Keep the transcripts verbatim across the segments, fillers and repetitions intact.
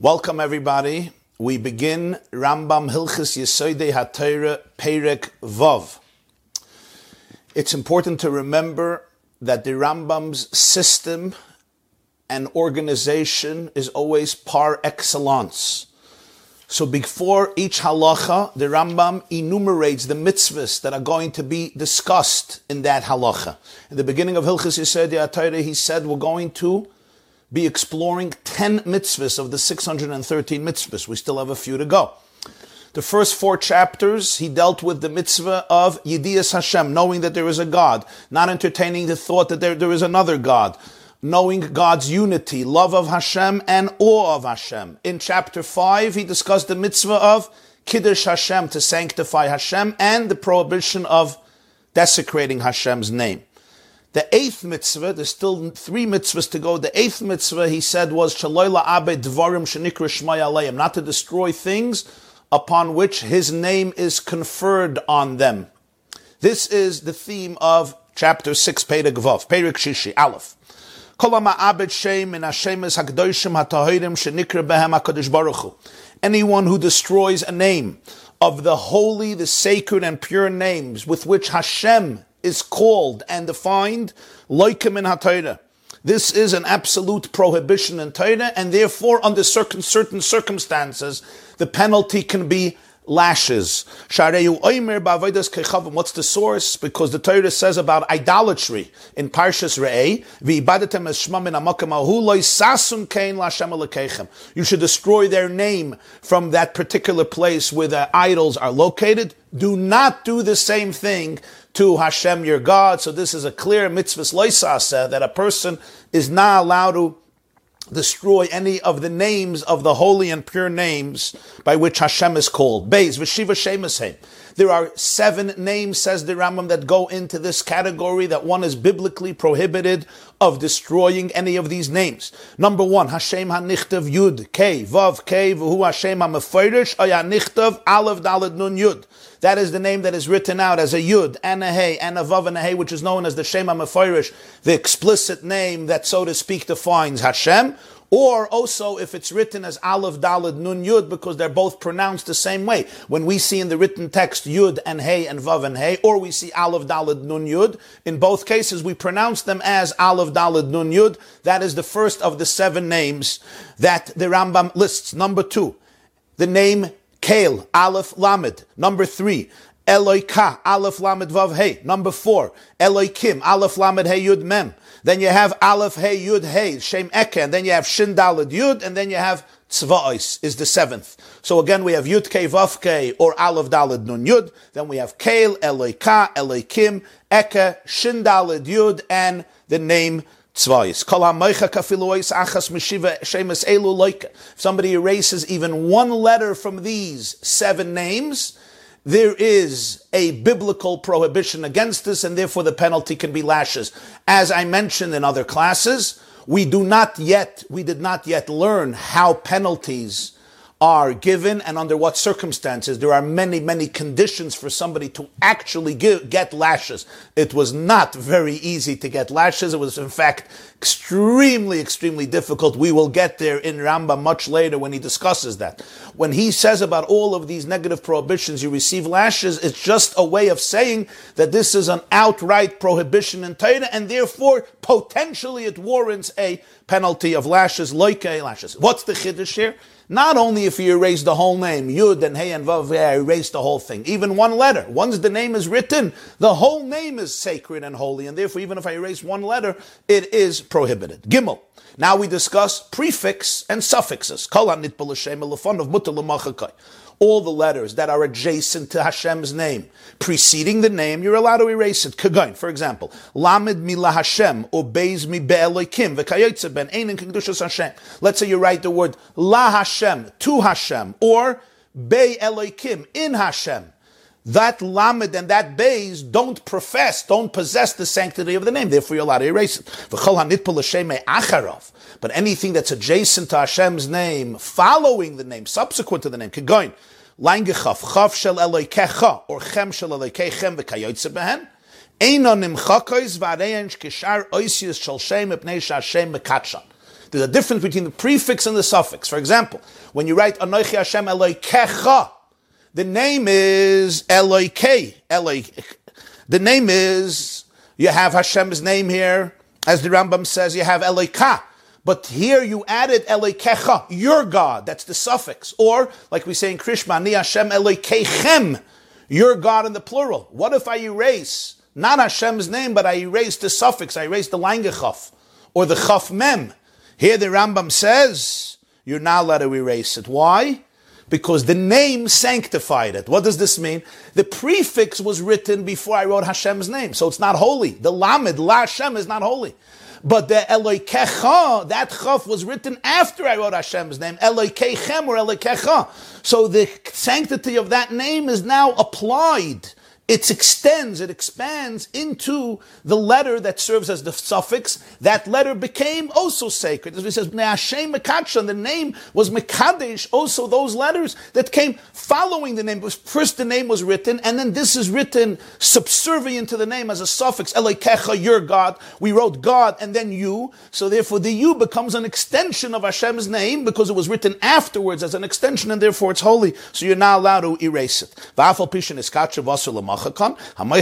Welcome everybody. We begin Rambam Hilchos Yesodei HaTorah Perek Vav. It's important to remember that the Rambam's system and organization is always par excellence. So before each halacha, the Rambam enumerates the mitzvahs that are going to be discussed in that halacha. In the beginning of Hilchos Yesodei HaTorah, he said we're going to be exploring ten mitzvahs of the six hundred thirteen mitzvahs. We still have a few to go. The first four chapters, he dealt with the mitzvah of Yedias Hashem, knowing that there is a God, not entertaining the thought that there, there is another God, knowing God's unity, love of Hashem, and awe of Hashem. In chapter five, he discussed the mitzvah of Kiddush Hashem, to sanctify Hashem, and the prohibition of desecrating Hashem's name. The eighth mitzvah, there's still three mitzvahs to go. The eighth mitzvah, he said, was Shaloi la'abed dvarim shenikra shmai aleim, not to destroy things upon which his name is conferred on them. This is the theme of chapter six, Perek Vav, Perek Shishi, Aleph. Kol ha'ma'abed shem min hashemes hakdoshim hatahirim shenikra behem hakadosh baruch hu. Anyone who destroys a name of the holy, the sacred, and pure names with which Hashem is called and defined, loikem in HaTorah. This is an absolute prohibition in Torah, and therefore, under certain, certain circumstances, the penalty can be lashes. Shareyu oimer ba'avodas kechavim. What's the source? Because the Torah says about idolatry in Parshas Re'eh, v'ibadatem es shma min hamakom hahu lo yisasun kein la'Hashem Elokechem. You should destroy their name from that particular place where the idols are located. Do not do the same thing to Hashem your God. So this is a clear mitzvah loisaseh, that a person is not allowed to destroy any of the names of the holy and pure names by which Hashem is called. Beis v'shiva shemasheim. There are seven names, says the Rambam, that go into this category, that one is biblically prohibited of destroying any of these names. Number one, Hashem hanichtav Yud Kei Vav Kei v'hu Hashem hameforish oy hanichtav Aleph Daled Nun Yud. That is the name that is written out as a Yud and a Hey and a Vav and a Hey, which is known as the Shem HaMeforish, the explicit name that, so to speak, defines Hashem. Or also if it's written as Aleph Daled Nun Yud, because they're both pronounced the same way. When we see in the written text Yud and Hey and Vav and Hey, or we see Aleph Daled Nun Yud, in both cases we pronounce them as Aleph Daled Nun Yud. That is the first of the seven names that the Rambam lists. Number two, the name Kael, Aleph Lamed. Number three, Eloika, Aleph Lamed Vav Hey. Number four, Eloikim, Aleph Lamed Hey Yud Mem. Then you have Aleph Hey Yud Hey, Shem Eke, and then you have Shin Daled Yud, and then you have Tzva'os is the seventh. So again, we have Yud Kei Vav Kei, or Aleph Daled Nun Yud. Then we have Kael, Eloika, Eloikim, Eke, Shin Daled Yud, and the name Tzva'os. If somebody erases even one letter from these seven names, there is a biblical prohibition against this, and therefore the penalty can be lashes. As I mentioned in other classes, we do not yet, we did not yet learn how penalties are given and under what circumstances. There are many, many conditions for somebody to actually give, get lashes. It was not very easy to get lashes. It was, in fact, extremely, extremely difficult. We will get there in Rambam much later when he discusses that. When he says about all of these negative prohibitions, you receive lashes, it's just a way of saying that this is an outright prohibition in Torah, and therefore, potentially it warrants a penalty of lashes, loike lashes. What's the chiddush here? Not only if you erase the whole name, Yud and Hey and Vav, I erase the whole thing. Even one letter. Once the name is written, the whole name is sacred and holy, and therefore even if I erase one letter, it is prohibited. Gimel. Now we discuss prefix and suffixes. All the letters that are adjacent to Hashem's name, preceding the name, you're allowed to erase it. Kagain, for example, Lamed mi la Hashem, obeys mi be'elokim, v'kayotze ben einen kedushas Hashem. Let's say you write the word la Hashem, to Hashem, or be Elokim, in Hashem. That Lamed and that Beis don't profess, don't possess the sanctity of the name. Therefore, you're allowed to erase it. But anything that's adjacent to Hashem's name, following the name, subsequent to the name, Kegoin, Langechav, Chav shel Eloikecha, or Chem shel Eloikeichem, v'kayotze behen, Eino nimchakois v'arein shkishar oisius shel Shem epnei sh'Hashem mekatshan. There's a difference between the prefix and the suffix. For example, when you write Anochi Hashem Elokecha, the name is Eloke. Eloke. The name is, you have Hashem's name here, as the Rambam says, you have Eloka. But here you added Elokecha, your God. That's the suffix. Or, like we say in Krishma, Ani Hashem Elokechem, your God in the plural. What if I erase not Hashem's name, but I erase the suffix, I erase the Langechaf, or the Chaf Mem? Here the Rambam says, you're not allowed to erase it. Why? Because the name sanctified it. What does this mean? The prefix was written before I wrote Hashem's name, so it's not holy. The Lamed, La Hashem, is not holy. But the Elokecha, that Chaf was written after I wrote Hashem's name, Elokechem or Elokecha. So the sanctity of that name is now applied. It extends, it expands into the letter that serves as the suffix. That letter became also sacred. As it says, Hashem Mekadsha, the name was Mekadesh, also those letters that came following the name. First the name was written, and then this is written subservient to the name as a suffix. Elokecha, your God. We wrote God and then you. So therefore the you becomes an extension of Hashem's name because it was written afterwards as an extension, and therefore it's holy. So you're not allowed to erase it. And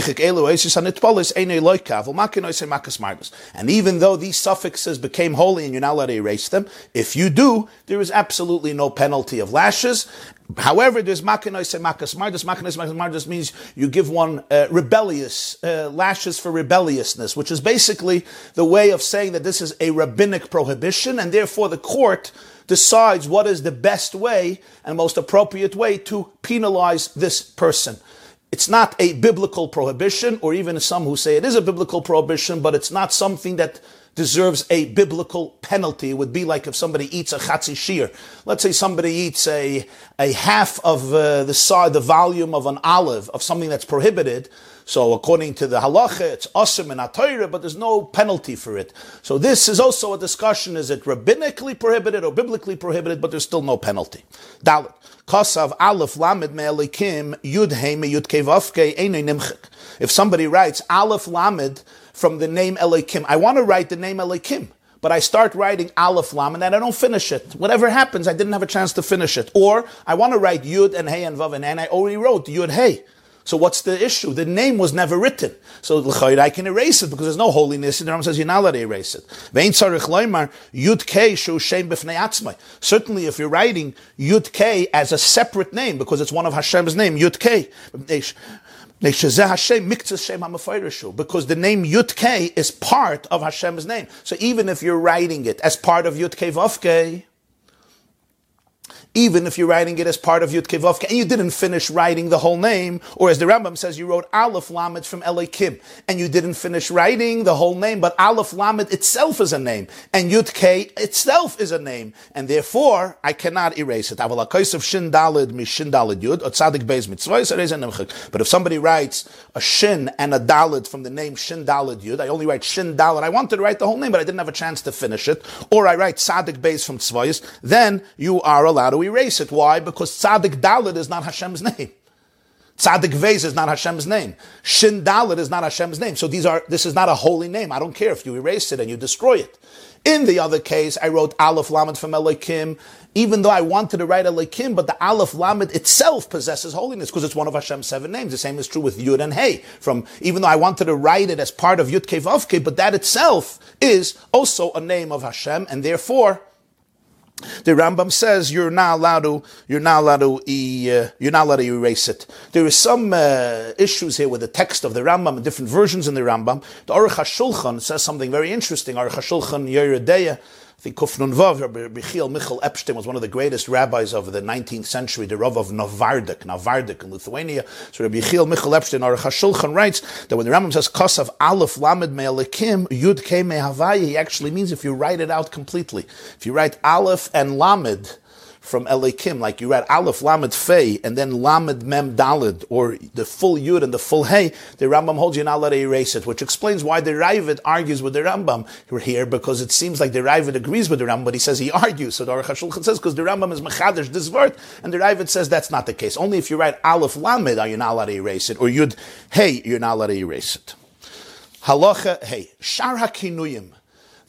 even though these suffixes became holy and you're not allowed to erase them, if you do, there is absolutely no penalty of lashes. However, there's makanois and makas mardus. Makanois and makas mardus means you give one uh, rebellious, uh, lashes for rebelliousness, which is basically the way of saying that this is a rabbinic prohibition, and therefore the court decides what is the best way and most appropriate way to penalize this person. It's not a biblical prohibition, or even some who say it is a biblical prohibition, but it's not something that deserves a biblical penalty. It would be like if somebody eats a chatzi shir. Let's say somebody eats a, a half of uh, the size, the volume of an olive, of something that's prohibited. So according to the halacha, it's awesome in Torah, but there's no penalty for it. So this is also a discussion, is it rabbinically prohibited or biblically prohibited, but there's still no penalty. Dalet. Kasav Aleph Lamed Me'elikim Yud He Me Yud Kei Vavkei Einei Nimchik. If somebody writes Aleph Lamed from the name Elikim, I want to write the name Elikim, but I start writing Aleph Lamed and I don't finish it. Whatever happens, I didn't have a chance to finish it. Or I want to write Yud and Hey and Vav and I already wrote Yud Hey. So what's the issue? The name was never written. So I can erase it because there's no holiness. And the Rambam says you're not allowed to erase it. Certainly if you're writing Yud K as a separate name, because it's one of Hashem's name, Yud K, because the name Yud K is part of Hashem's name. So even if you're writing it as part of Yud K Vav K, even if you're writing it as part of Yud Kei Vav Kei, and you didn't finish writing the whole name, or as the Rambam says, you wrote Aleph Lamed from Elikim, and you didn't finish writing the whole name, but Aleph Lamed itself is a name, and Yud Kei itself is a name, and therefore, I cannot erase it. But if somebody writes a Shin and a Daled from the name Shin Daled Yud, I only write Shin Daled, I wanted to write the whole name, but I didn't have a chance to finish it, or I write Tzadik Beis from Tzvayis, then you are allowed to erase it. Why? Because Tzadik Dalet is not Hashem's name. Tzadik Vez is not Hashem's name. Shin Dalet is not Hashem's name. So these are, this is not a holy name. I don't care if you erase it and you destroy it. In the other case, I wrote Aleph Lamed from Elikim, even though I wanted to write Elikim, but the Aleph Lamed itself possesses holiness because it's one of Hashem's seven names. The same is true with Yud and Hey. From, even though I wanted to write it as part of Yud Kei Vav Kei, but that itself is also a name of Hashem, and therefore, the Rambam says you're not allowed to. You're not allowed to. Uh, you're not allowed to erase it. There is some uh, issues here with the text of the Rambam, different versions in the Rambam. The Aruch HaShulchan says something very interesting. Aruch HaShulchan Yeridea, I think Kufnun Vav, Rabbi Michiel Michal Epstein was one of the greatest rabbis of the nineteenth century, the Rav of Novardok, Novardok in Lithuania. So Rabbi Michiel Michal Epstein, Aruch HaShulchan, writes that when the Rambam says Kosav Aleph Lamed Me'elikim Yud Kei Me'havaya, he actually means if you write it out completely. If you write Aleph and Lamed from Elikim, like you read Aleph Lamed Fei and then Lamed Mem Daled, or the full Yud and the full Hey, the Rambam holds you not allowed to erase it, which explains why the Ravid argues with the Rambam here, because it seems like the Ravid agrees with the Rambam, but he says he argues. So the Aruch HaShulchan says, because the Rambam is Mechadesh this word, and the Ravid says that's not the case. Only if you write Aleph Lamed are you not allowed to erase it, or Yud Hey, you're not allowed to erase it. Halacha Hey, Shar HaKinuyim.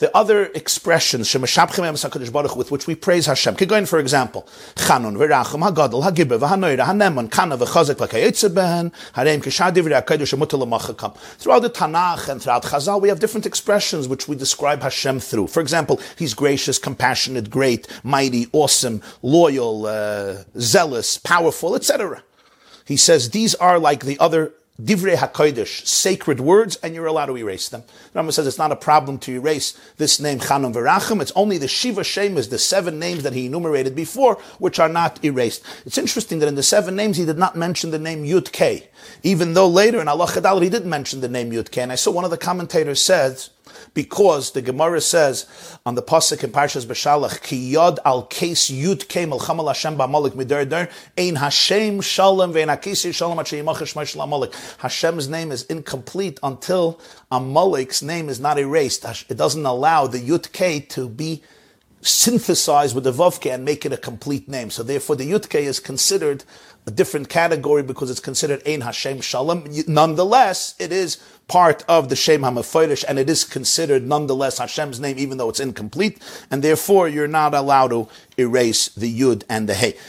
the other expressions with which we praise Hashem. Going, for example, Chanun, V'rachum, Hagadol, Hagiber, V'hanoira, Haneman, Kana, V'chazek, V'kayetze Harem, Kishar, Divrei HaKadosh, Mutal L'machakam. Throughout the Tanakh and throughout Chazal, we have different expressions which we describe Hashem through. For example, He's gracious, compassionate, great, mighty, awesome, loyal, uh, zealous, powerful, et cetera. He says these are like the other Divrei HaKodesh, sacred words, and you're allowed to erase them. The Rambam says it's not a problem to erase this name Chanun V'rachum. It's only the Shiva Shemas, the seven names that he enumerated before, which are not erased. It's interesting that in the seven names he did not mention the name Yud Kei, even though later in Allah Chadal he did mention the name Yud Kei. And I saw one of the commentators said, because the Gemara says on the pasuk in Parshas Beshalach, Ki Yod al Kes Yud Kei Melcham al Hashem ba'Amalek midar dar Ein Hashem Shalom ve'Ein HaKesei Shalom at she'yimach Shmei Shel Amalek. Hashem's name is incomplete until Amalek's name is not erased. It doesn't allow the Yud Kei to be synthesized with the Vav Kei and make it a complete name. So therefore the Yud Kei is considered a different category because it's considered Ein Hashem Shalom. Nonetheless, it is part of the Shem HaMefoirish, and it is considered nonetheless Hashem's name, even though it's incomplete, and therefore you're not allowed to erase the Yud and the Hey.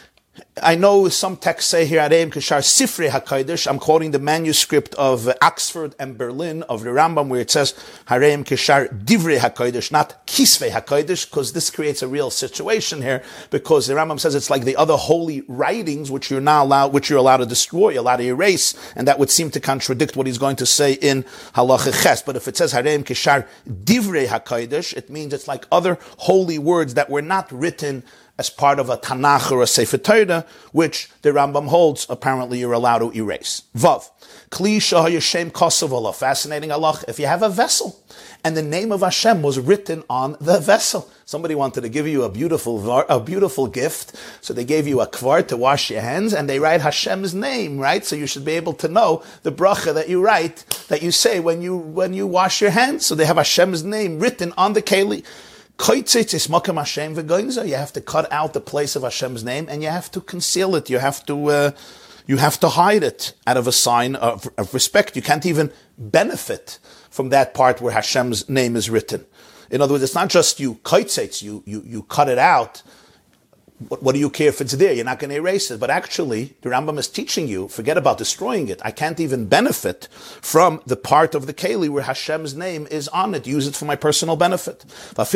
I know some texts say here, Areim Kishar Sifrei HaKodesh. I'm quoting the manuscript of Oxford and Berlin of the Rambam, where it says Areim Kishar Divrei HaKodesh, not Kisvei HaKodesh, because this creates a real situation here, because the Rambam says it's like the other holy writings which you're not allowed, which you're allowed to destroy, allowed to erase, and that would seem to contradict what he's going to say in Halacha Ches. But if it says Areim Kishar Divrei HaKodesh, it means it's like other holy words that were not written as part of a Tanakh or a Sefer Torah, which the Rambam holds, apparently you're allowed to erase. Vav. Kli shahayashem kosovola. Fascinating Allah. If you have a vessel, and the name of Hashem was written on the vessel. Somebody wanted to give you a beautiful, a beautiful gift, so they gave you a kvar to wash your hands, and they write Hashem's name, right? So you should be able to know the bracha that you write, that you say when you, when you wash your hands. So they have Hashem's name written on the keli. You have to cut out the place of Hashem's name, and you have to conceal it. You have to, uh, you have to hide it out of a sign of, of respect. You can't even benefit from that part where Hashem's name is written. In other words, it's not just you kaitzetz, you you you cut it out. What, what do you care if it's there? You're not going to erase it. But actually, the Rambam is teaching you, forget about destroying it. I can't even benefit from the part of the keli where Hashem's name is on it. Use it for my personal benefit. And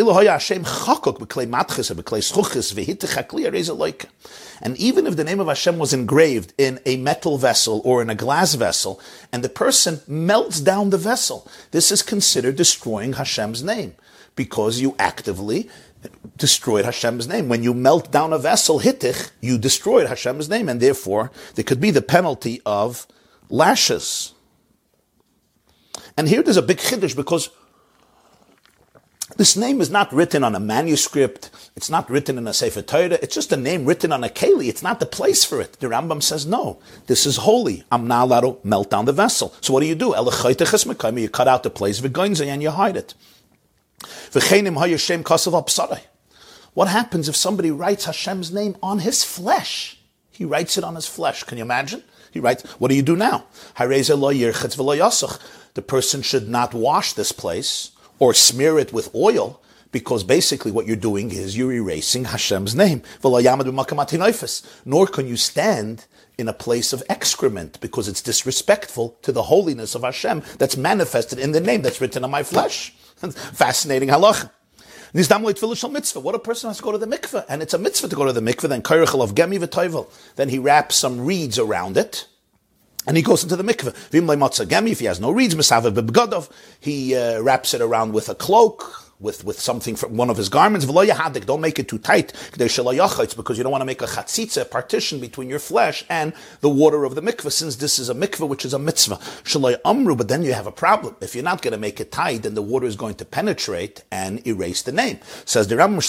even if the name of Hashem was engraved in a metal vessel or in a glass vessel, and the person melts down the vessel, this is considered destroying Hashem's name, because you actively destroyed Hashem's name. When you melt down a vessel, hittich, you destroyed Hashem's name, and therefore there could be the penalty of lashes. And here there's a big chiddush, because this name is not written on a manuscript, it's not written in a Sefer Torah, it's just a name written on a keli, it's not the place for it. The Rambam says, no, this is holy, I'm not allowed to melt down the vessel. So what do you do? You cut out the place, and you hide it. What happens if somebody writes Hashem's name on his flesh? He writes it on his flesh. Can you imagine? He writes, what do you do now? The person should not wash this place or smear it with oil, because basically what you're doing is you're erasing Hashem's name. Nor can you stand in a place of excrement, because it's disrespectful to the holiness of Hashem that's manifested in the name that's written on my flesh. Fascinating halacha. What a person has to go to the mikveh, and it's a mitzvah to go to the mikveh. Then kairachel of gemi v'toivel. Then he wraps some reeds around it, and he goes into the mikveh. If he has no reeds, he uh, wraps it around with a cloak, with, with something from one of his garments. Don't make it too tight, because you don't want to make a chatzitza, a partition between your flesh and the water of the mikveh, since this is a mikveh, which is a mitzvah. But then you have a problem. If you're not going to make it tight, then the water is going to penetrate and erase the name. Says the Rambam,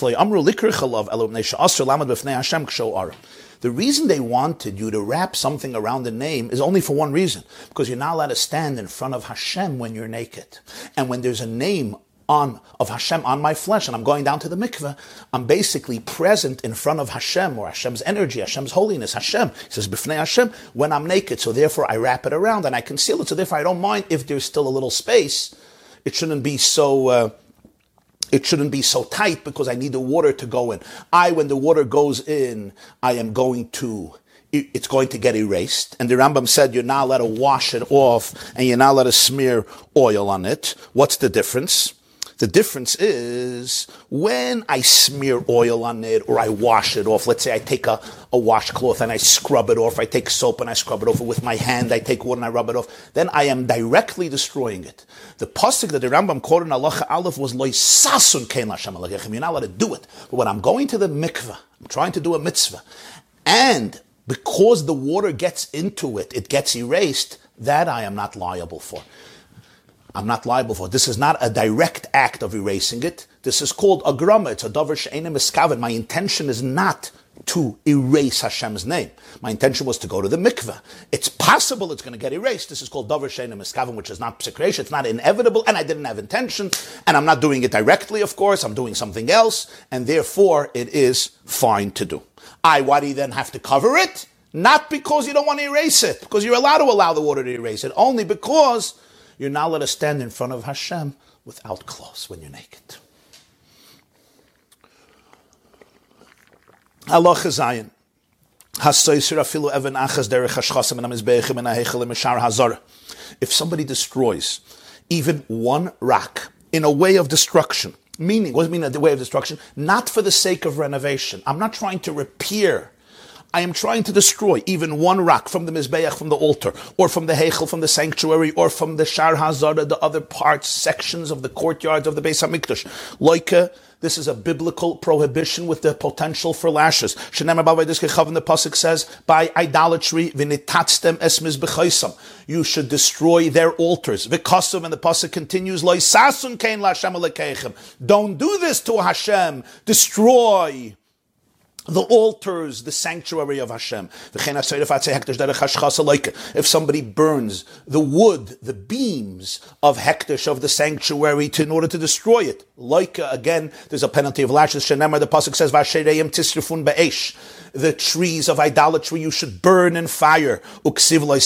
the reason they wanted you to wrap something around the name is only for one reason, because you're not allowed to stand in front of Hashem when you're naked. And when there's a name on of Hashem on my flesh, and I'm going down to the mikveh, I'm basically present in front of Hashem, or Hashem's energy, Hashem's holiness, Hashem. He says, B'fnei Hashem, when I'm naked, so therefore I wrap it around and I conceal it, so therefore I don't mind if there's still a little space. It shouldn't be so, uh, it shouldn't be so tight because I need the water to go in. I, when the water goes in, I am going to, it's going to get erased. And the Rambam said you're not allowed to wash it off and you're not allowed to smear oil on it. What's the difference? The difference is when I smear oil on it or I wash it off, let's say I take a, a washcloth and I scrub it off, I take soap and I scrub it off with my hand, I take water and I rub it off, then I am directly destroying it. The pasuk that the Rambam quoted in Halacha Aleph was Lo sasun kein Lashem Elokeichem. You're not allowed to do it. But when I'm going to the mikveh, I'm trying to do a mitzvah, and because the water gets into it, it gets erased, that I am not liable for. I'm not liable for. This is not a direct act of erasing it. This is called a grama. It's a davar she'eina miskaven. My intention is not to erase Hashem's name. My intention was to go to the mikveh. It's possible it's going to get erased. This is called davar she'eina miskaven, which is not psikresh. It's not inevitable, and I didn't have intention, and I'm not doing it directly, of course. I'm doing something else, and therefore it is fine to do. I, why do you then have to cover it? Not because you don't want to erase it, because you're allowed to allow the water to erase it, only because you're not allowed to stand in front of Hashem without clothes when you're naked. Halacha Zayin. If somebody destroys even one rock in a way of destruction, meaning, what does it mean a way of destruction? Not for the sake of renovation. I'm not trying to repair. I am trying to destroy even one rock from the Mizbeach, from the altar, or from the Heichel, from the sanctuary, or from the Shar HaZara, the other parts, sections of the courtyards of the Beis HaMikdash. Like, uh, this is a biblical prohibition with the potential for lashes. Shenemar Bavai Diskei the pasuk says, by idolatry, v'nitatztem es mizbechaisam. You should destroy their altars. V'kasum, and the pasuk continues, Lo sasun kein Lashem Elokeichem. Don't do this to Hashem. Destroy the altars, the sanctuary of Hashem. If somebody burns the wood, the beams of hekdesh, of the sanctuary, to, in order to destroy it, like, uh, again, there's a penalty of lashes. Shenemar, the pasuk says, Vashereim tisrifun be'esh. The trees of idolatry you should burn in fire. But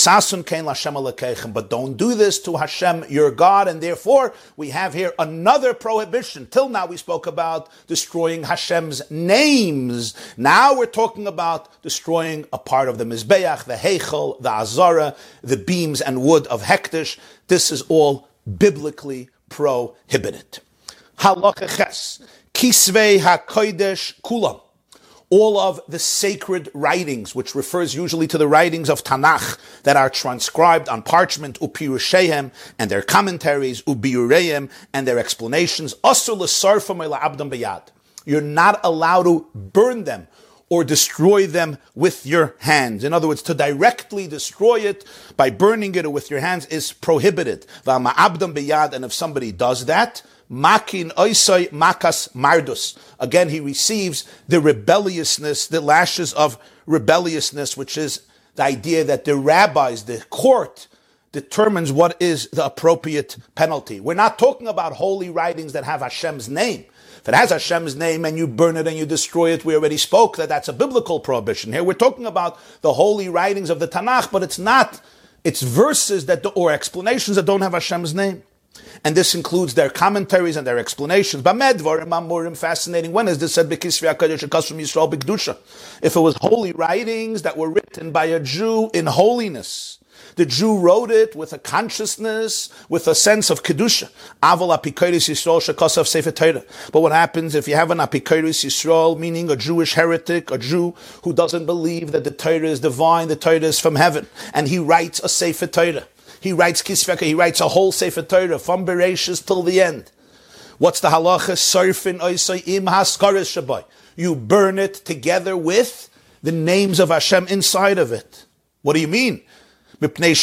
don't do this to Hashem, your God, and therefore we have here another prohibition. Till now we spoke about destroying Hashem's names. Now we're talking about destroying a part of the Mizbeach, the Heichel, the Azara, the beams and wood of Hekdesh. This is all biblically prohibited. Halacha Ches. Kisvei HaKodesh Kulam. All of the sacred writings, which refers usually to the writings of Tanakh that are transcribed on parchment, upirushehem, and their commentaries, ubiureim, and their explanations, asur l'sarfam ela abdam b'yad. You're not allowed to burn them or destroy them with your hands. In other words, to directly destroy it by burning it with your hands is prohibited. V'ama abdam b'yad, and if somebody does that, Makin oisai makas mardus. Again, he receives the rebelliousness, the lashes of rebelliousness, which is the idea that the rabbis, the court, determines what is the appropriate penalty. We're not talking about holy writings that have Hashem's name. If it has Hashem's name and you burn it and you destroy it, we already spoke that that's a biblical prohibition. Here we're talking about the holy writings of the Tanakh, but it's not, it's verses that, or explanations that don't have Hashem's name. And this includes their commentaries and their explanations. Fascinating. When is this said? If it was holy writings that were written by a Jew in holiness, the Jew wrote it with a consciousness, with a sense of kedusha. But what happens if you have an apikoros Yisrael, meaning a Jewish heretic, a Jew who doesn't believe that the Torah is divine, the Torah is from heaven, and he writes a Sefer Torah. He writes Kisveka, he writes a whole Sefer Torah from Bereshis till the end. What's the halacha? Sarfin oisai im haskares shabai. You burn it together with the names of Hashem inside of it. What do you mean? Because this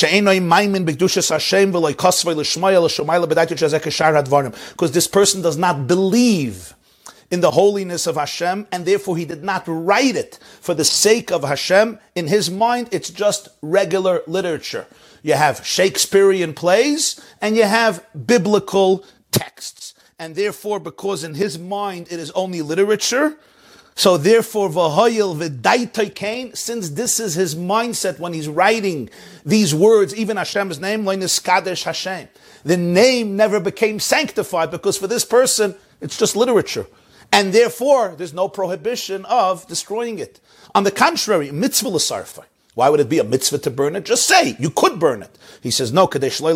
person does not believe in the holiness of Hashem, and therefore he did not write it for the sake of Hashem. In his mind, it's just regular literature. You have Shakespearean plays, and you have biblical texts. And therefore, because in his mind it is only literature, so therefore, v'hoyil v'daitay kain, since this is his mindset when he's writing these words, even Hashem's name, lo niskadesh Hashem. The name never became sanctified, because for this person, It's just literature. And therefore, there's no prohibition of destroying it. On the contrary, mitzvah l'sarfai. Why would it be a mitzvah to burn it? Just say, you could burn it. He says, no,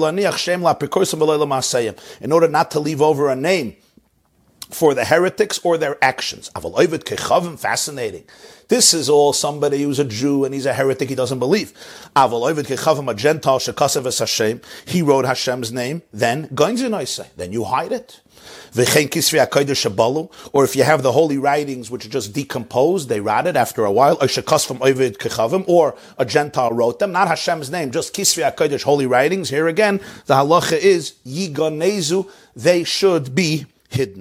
in order not to leave over a name for the heretics or their actions. Fascinating. This is all somebody who's a Jew and he's a heretic, he doesn't believe. A Gentile, he wrote Hashem's name, then then you hide it. Or if you have the holy writings which are just decomposed, they rotted after a while, or a Gentile wrote them, not Hashem's name, just Kisvi HaKodesh, holy writings. Here again, the halacha is Yiganezu, they should be hidden.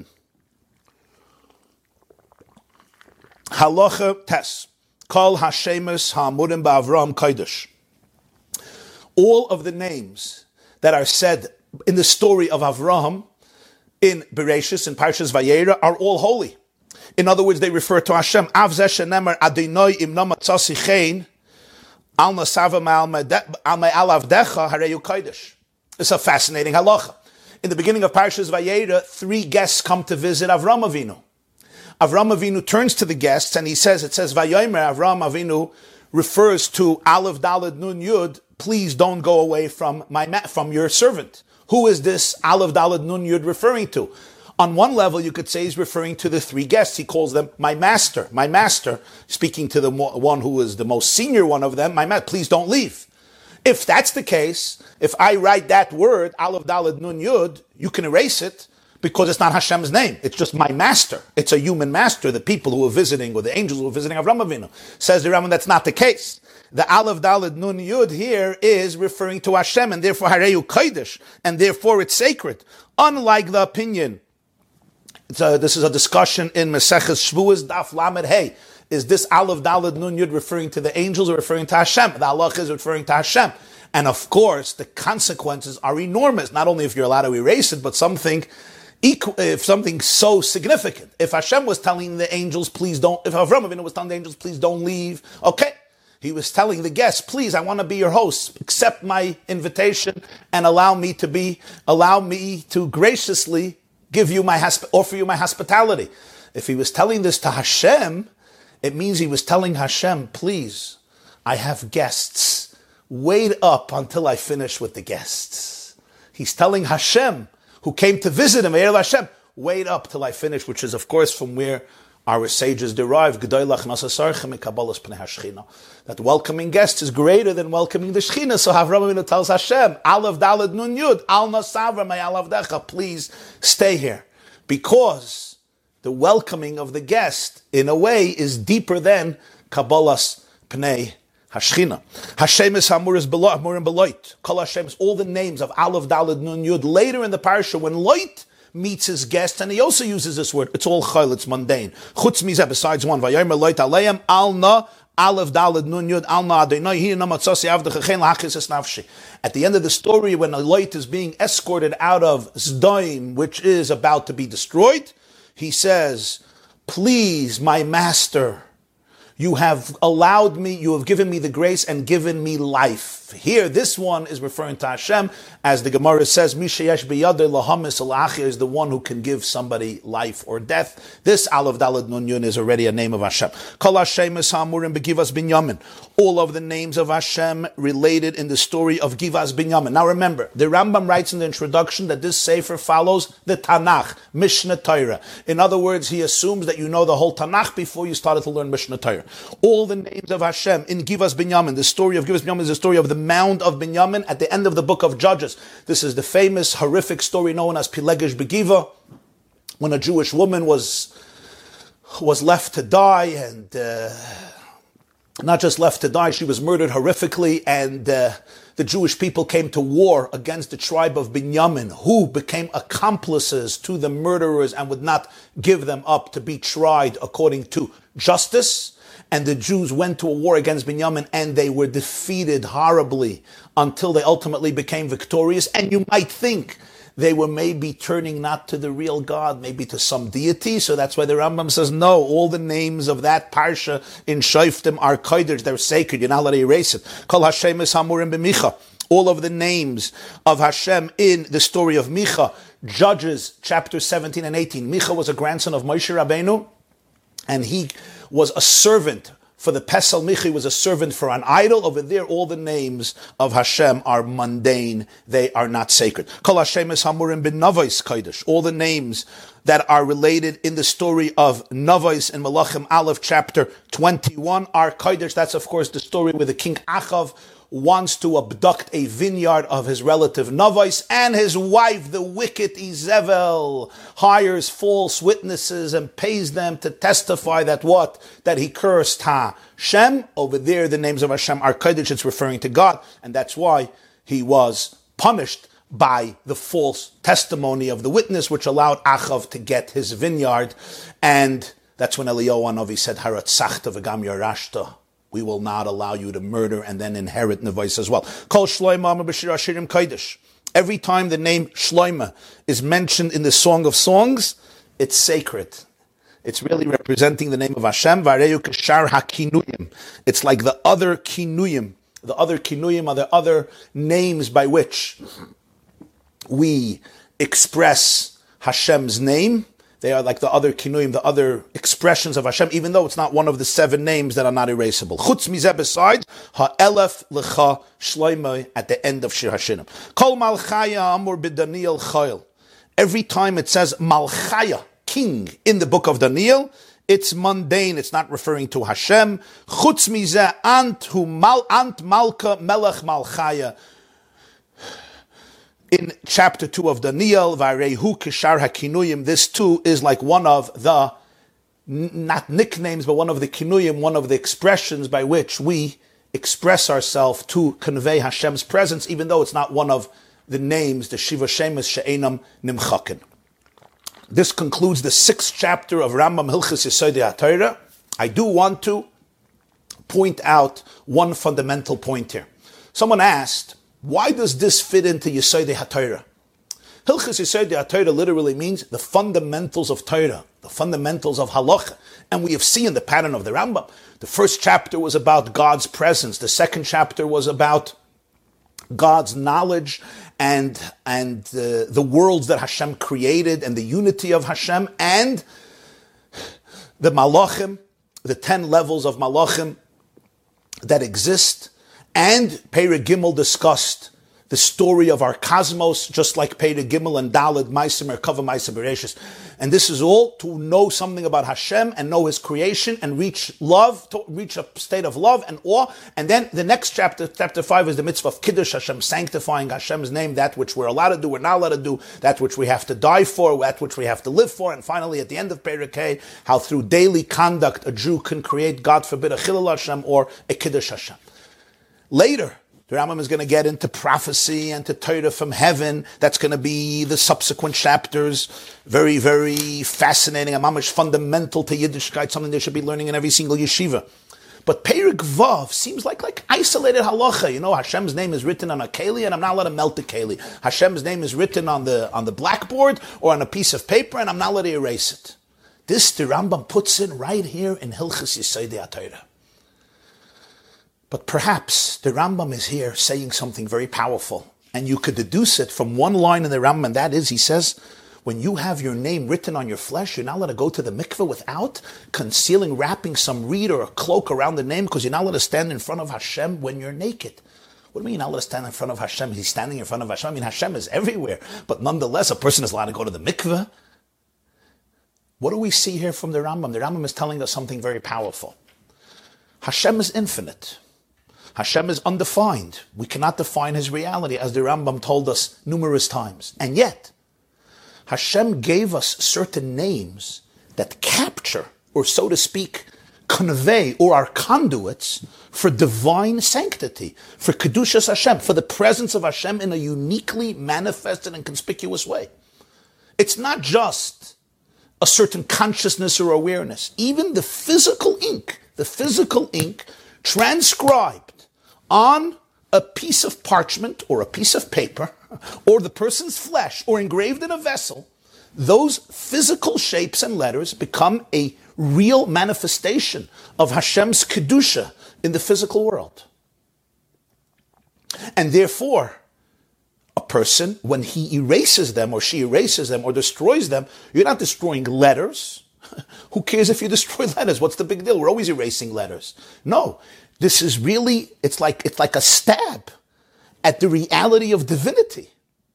Halacha tes. Kol Hashemus Ha'amurim Ba'Avram Kodesh. All of the names that are said in the story of Avraham, in Bereshis, in Parshas Vayera, are all holy. In other words, they refer to Hashem. Av zeh shenemar Adonai imna matzasi chen al nasava ma'al avdecha hareyu kodesh. It's a fascinating halacha. In the beginning of Parshas Vayera, three guests come to visit Avram Avinu. Avram Avinu turns to the guests and he says, it says, Vayomer, Avram Avinu refers to Aleph Daled Nun Yud, please don't go away from my from your servant. Who is this Aleph Daled Nun Yud referring to? On one level, you could say he's referring to the three guests. He calls them my master, my master, speaking to the one who is the most senior one of them, my master, please don't leave. If that's the case, if I write that word, Aleph Daled Nun Yud, you can erase it, because it's not Hashem's name. It's just my master. It's a human master, the people who were visiting, or the angels who were visiting Avram Avinu. Says the Rambam, that's not the case. The Aleph Daled Nun Yud here is referring to Hashem, and therefore Hareyu Kodesh, and therefore it's sacred. Unlike the opinion, it's a, this is a discussion in Maseches Shvuas Daf Lamed Hey. Is this Aleph Daled Nun Yud referring to the angels or referring to Hashem? The halach is referring to Hashem. And of course, the consequences are enormous. Not only if you're allowed to erase it, but something if something so significant. If Hashem was telling the angels, please don't, if Avram Avinu was telling the angels, please don't leave, okay. He was telling the guests, please, I want to be your host, accept my invitation and allow me to be, allow me to graciously give you my, offer you my hospitality. If he was telling this to Hashem, it means he was telling Hashem, please, I have guests, wait up until I finish with the guests. He's telling Hashem, who came to visit him, Hashem, wait up till I finish, which is, of course, from where our sages derive, that welcoming guests is greater than welcoming the Shechina. So Avram Avinu tells Hashem, Aleph Daled Nun Yud, Al Nasavra Ma'al Avdecha, please stay here. Because the welcoming of the guest, in a way, is deeper than Kabbalas Pnei Hashchina. Hashem is Hamurim Beloit. Kol Hashem is all the names of Aleph Daled Nun Yud. Later in the parsha, when Loit meets his guest, and he also uses this word, it's all chayil, it's mundane. Chutz mizeh, besides one, Vayomer Loit Aleim Al Na Aleph Daled Nun Yud Al Na Adonai Hi Na Matzasi Avdecha Chen La'achis Es Nafshi. At the end of the story, when Loit is being escorted out of Zdoim, which is about to be destroyed, he says, please, my master, you have allowed me, you have given me the grace and given me life. Here, this one is referring to Hashem, as the Gemara says, Mishayesh biyadei lahamis alachia is the one who can give somebody life or death. This Aleph Daled Nun Yud is already a name of Hashem. Kol Hashem es hamurim begivas binyamin. All of the names of Hashem related in the story of Givas Binyamin. Now remember, the Rambam writes in the introduction that this sefer follows the Tanakh, Mishnah Torah. In other words, he assumes that you know the whole Tanakh before you started to learn Mishnah Torah. All the names of Hashem in Givas Binyamin. The story of Givas Binyamin is the story of the mound of Binyamin at the end of the book of Judges. This is the famous, horrific story known as Pilegesh Begiva, when a Jewish woman was was left to die, and uh, not just left to die, she was murdered horrifically, and uh, the Jewish people came to war against the tribe of Binyamin, who became accomplices to the murderers and would not give them up to be tried according to justice. And the Jews went to a war against Binyamin, and they were defeated horribly until they ultimately became victorious. And you might think they were maybe turning not to the real God, maybe to some deity. So that's why the Rambam says, no, all the names of that parsha in Shoftim are kodesh, they're sacred, you're not allowed to erase it. Kol Hashem es hamurim b'micha. All of the names of Hashem in the story of Micha, Judges chapter seventeen and eighteen. Micha was a grandson of Moshe Rabbeinu, and he was a servant for the Pesel. Micha was a servant for an idol. Over there, all the names of Hashem are mundane. They are not sacred. Kol Hashem es hamurim bin Navos Kodesh. All the names that are related in the story of Navos in Malachim Aleph chapter twenty-one are Kodesh. That's, of course, the story where the king Achav wants to abduct a vineyard of his relative Navos, and his wife, the wicked Izebel, hires false witnesses and pays them to testify that what? That he cursed Hashem. Over there, the names of Hashem are Kodesh. It's referring to God, and that's why he was punished by the false testimony of the witness, which allowed Achav to get his vineyard. And that's when Eliyahu Hanavi said, Haratzachta v'gam yarashta. We will not allow you to murder and then inherit Navos as well. Kol Shloima b'shir hashirim kodesh. Every time the name Shloima is mentioned in the Song of Songs, it's sacred. It's really representing the name of Hashem. Vareyu k'shar hakinuyim. It's like the other kinuyim. The other kinuyim are the other names by which we express Hashem's name. They are like the other kinuyim, the other expressions of Hashem, even though it's not one of the seven names that are not erasable. Chutz mizeh beside ha'elef lecha shloimeh at the end of Shir Hashirim. Kol malchaya amur b'Daniel chayil. Every time it says malchaya, king, in the book of Daniel, it's mundane. It's not referring to Hashem. Chutz mizeh ant hu mal ant malka melech malchaya. In chapter two of Daniel, Varehu Kishar HaKinuyim, this too is like one of the, not nicknames, but one of the kinuyim, one of the expressions by which we express ourselves to convey Hashem's presence, even though it's not one of the names, the Shiva Shemes She'enam Nimchakin. This concludes the sixth chapter of Rambam Hilchos Yesodei HaTorah. I do want to point out one fundamental point here. Someone asked, why does this fit into Yesodei HaTorah? Hilchos Yesodei HaTorah literally means the fundamentals of Torah, the fundamentals of Halacha. And we have seen the pattern of the Rambam. The first chapter was about God's presence. The second chapter was about God's knowledge and, and uh, the worlds that Hashem created and the unity of Hashem and the Malachim, the ten levels of Malachim that exist. And Perek Gimel discussed the story of our cosmos, just like Perek Gimel and Daled, Ma'aseh Merkava, Ma'aseh Bereshis. And this is all to know something about Hashem and know His creation and reach love, to reach a state of love and awe. And then the next chapter, chapter five, is the mitzvah of Kiddush, Hashem sanctifying Hashem's name, that which we're allowed to do, we're not allowed to do, that which we have to die for, that which we have to live for. And finally, at the end of Perek Hey, how through daily conduct a Jew can create, God forbid, a Chilul Hashem or a Kiddush Hashem. Later, the Rambam is going to get into prophecy and to Torah from heaven. That's going to be the subsequent chapters. Very, very fascinating and mamish fundamental to Yiddishkeit, something they should be learning in every single yeshiva. But Perek Vav seems like, like isolated halacha. You know, Hashem's name is written on a keli and I'm not allowed to melt the keli. Hashem's name is written on the, on the blackboard or on a piece of paper and I'm not allowed to erase it. This the Rambam puts in right here in Hilchos Yesodei HaTorah. But perhaps the Rambam is here saying something very powerful. And you could deduce it from one line in the Rambam, and that is, he says, when you have your name written on your flesh, you're not allowed to go to the mikveh without concealing, wrapping some reed or a cloak around the name, because you're not allowed to stand in front of Hashem when you're naked. What do you mean you're not allowed to stand in front of Hashem? He's standing in front of Hashem. I mean, Hashem is everywhere. But nonetheless, a person is allowed to go to the mikveh. What do we see here from the Rambam? The Rambam is telling us something very powerful. Hashem is infinite. Hashem is undefined. We cannot define His reality, as the Rambam told us numerous times. And yet, Hashem gave us certain names that capture, or so to speak, convey, or are conduits for divine sanctity, for Kedushas Hashem, for the presence of Hashem in a uniquely manifested and conspicuous way. It's not just a certain consciousness or awareness. Even the physical ink, the physical ink transcribed on a piece of parchment or a piece of paper or the person's flesh or engraved in a vessel, those physical shapes and letters become a real manifestation of Hashem's Kedusha in the physical world. And therefore, a person, when he erases them or she erases them or destroys them, you're not destroying letters. Who cares if you destroy letters? What's the big deal? We're always erasing letters. No, this is really, it's like, it's like a stab at the reality of divinity,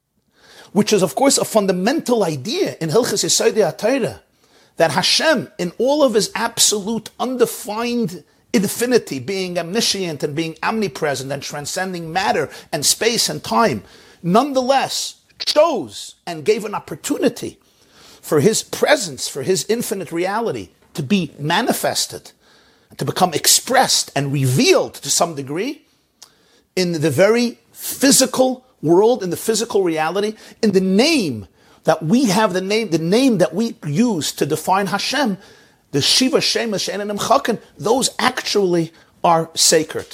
which is, of course, a fundamental idea in Hilchos Yesodei HaTorah, that Hashem, in all of his absolute, undefined infinity, being omniscient and being omnipresent and transcending matter and space and time, nonetheless chose and gave an opportunity for his presence, for his infinite reality to be manifested, to become expressed and revealed to some degree in the very physical world, in the physical reality, in the name that we have, the name, the name that we use to define Hashem, the Shiva Shemesh She'ein Nimchaken, those actually are sacred.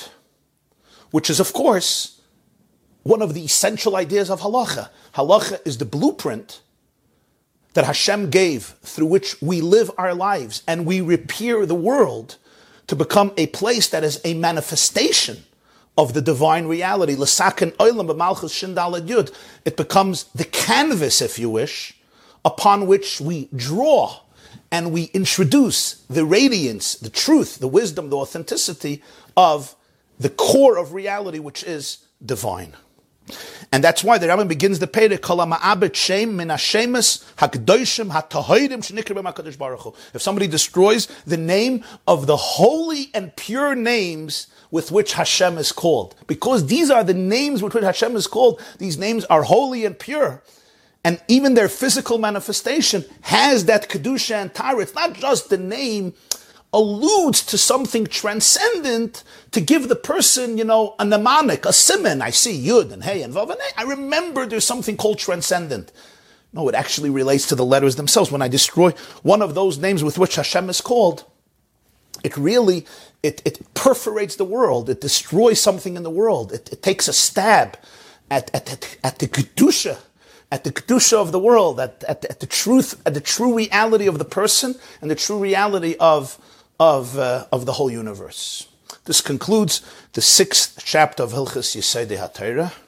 Which is, of course, one of the essential ideas of halacha. Halacha is the blueprint that Hashem gave through which we live our lives and we repair the world to become a place that is a manifestation of the divine reality. L'saken olam b'malchus shin daled yud. It becomes the canvas, if you wish, upon which we draw and we introduce the radiance, the truth, the wisdom, the authenticity of the core of reality, which is divine. And that's why the Rambam begins the Perek, Kol ha'ma'abed shem min hashemes hakdoshim hatahorim shenikra b'hem HaKadosh Baruch Hu. If somebody destroys the name of the holy and pure names with which Hashem is called, because these are the names with which Hashem is called, these names are holy and pure, and even their physical manifestation has that kedusha and tara. It's not just the name alludes to something transcendent to give the person, you know, a mnemonic, a siman. I see yud and hey and vav and hey. I remember there's something called transcendent. No, it actually relates to the letters themselves. When I destroy one of those names with which Hashem is called, it really, it, it perforates the world. It destroys something in the world. It, it takes a stab at, at, at, at the kedusha, at the kedusha of the world, at, at, at the truth, at the true reality of the person and the true reality of of uh, of the whole universe. This concludes the sixth chapter of Hilchos Yesodei HaTorah.